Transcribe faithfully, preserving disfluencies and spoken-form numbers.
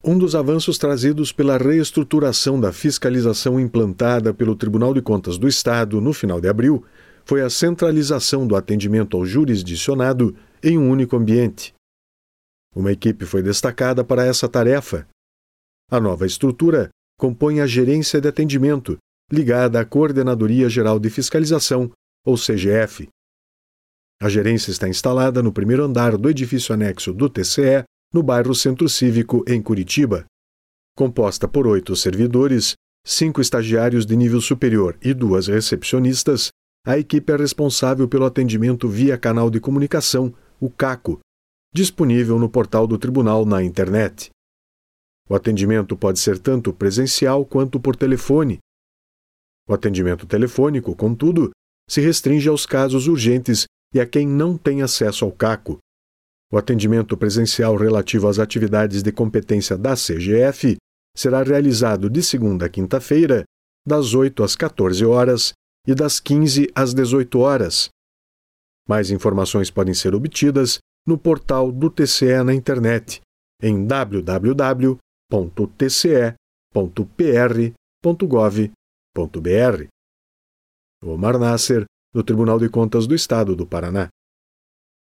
Um dos avanços trazidos pela reestruturação da fiscalização implantada pelo Tribunal de Contas do Estado no final de abril foi a centralização do atendimento ao jurisdicionado em um único ambiente. Uma equipe foi destacada para essa tarefa. A nova estrutura compõe a Gerência de Atendimento, ligada à Coordenadoria Geral de Fiscalização, ou C G F. A gerência está instalada no primeiro andar do edifício anexo do T C E, no bairro Centro Cívico, em Curitiba. Composta por oito servidores, cinco estagiários de nível superior e duas recepcionistas, a equipe é responsável pelo atendimento via canal de comunicação, o CACO, disponível no portal do Tribunal na internet. O atendimento pode ser tanto presencial quanto por telefone. O atendimento telefônico, contudo, se restringe aos casos urgentes e a quem não tem acesso ao CACO. O atendimento presencial relativo às atividades de competência da C G F será realizado de segunda a quinta-feira, das oito às quatorze horas e das quinze às dezoito horas. Mais informações podem ser obtidas no portal do T C E na internet, em w w w ponto t c e ponto p r ponto gov ponto b r. Omar Nasser, do Tribunal de Contas do Estado do Paraná.